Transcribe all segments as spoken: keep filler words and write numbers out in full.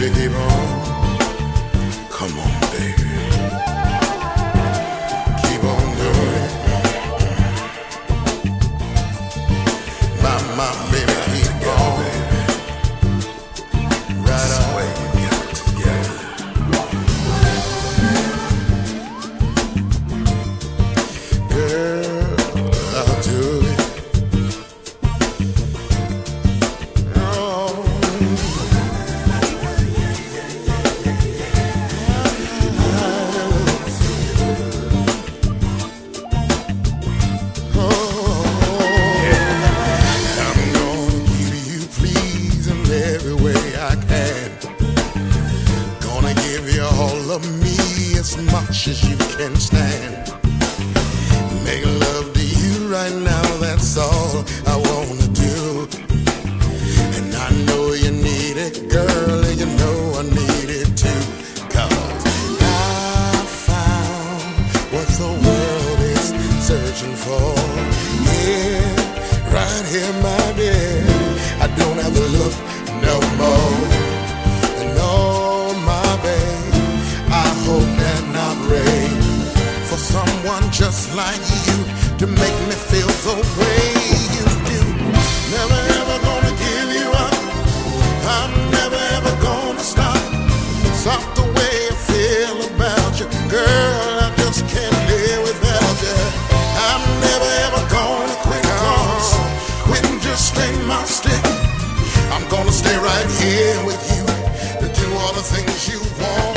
keep on. Come on, baby. Keep on doing it. My, my baby, keep on. Right away, you get it together. Girl, I'll do it. As much as you can stand. Make love to you right now, that's all I wanna do. And I know you need it, girl, and you know I need it too. Cause I found what the world is searching for. Yeah, right here, my dear. I don't have to look no more. No, my babe, I hope that I pray for someone just like you to make me feel the way you do. Never ever gonna give you up. I'm never ever gonna stop. Stop the way I feel about you, girl. I just can't live without you. I'm never ever gonna quit, cause quitting just ain't my stick. I'm gonna stay right here with you to do all the things you want.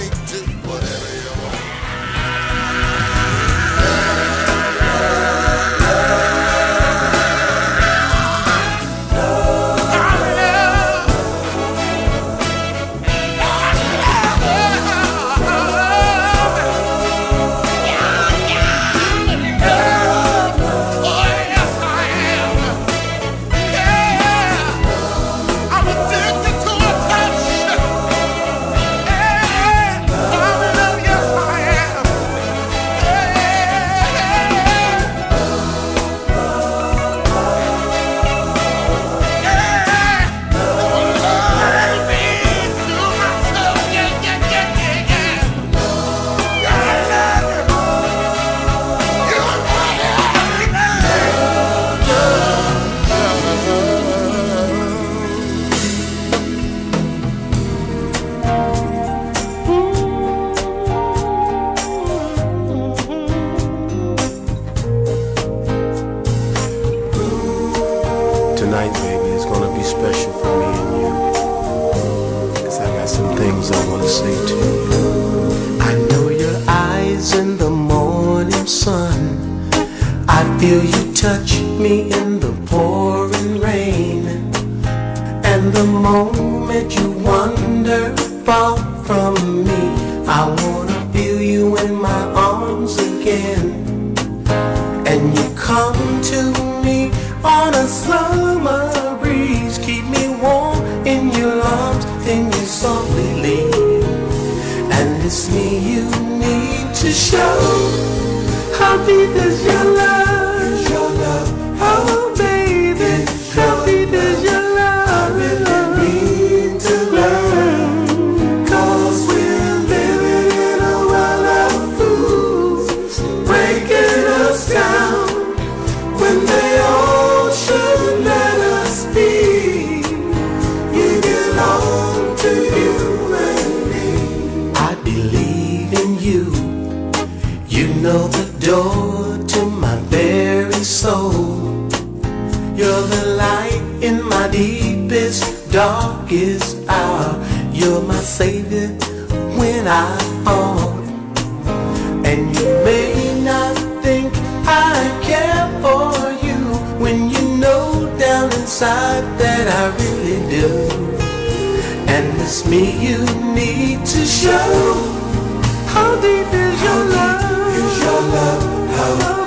Tonight, baby, is gonna be special for me and you, 'cause I got some things I wanna say to you. I know your eyes in the morning sun. I feel you touch me in the pouring rain. And the moment you wander far from me, I wanna feel you in my arms again. And you come to me on a summer breeze, keep me warm in your arms, then you softly leave. And it's me you need to show. How deep is your love? Is your love? Oh baby, how deep is your love? I really need to learn, 'cause we're living in a world of fools, breaking us down when they all should let us be. You belong to you and me. I believe in you. You know the door to my very soul. You're the light in my deepest, darkest hour. You're my savior when I fall. And you may not think I care for you, when you know down inside that I really do. And it's me you need to show. How deep is your love? Is your love? How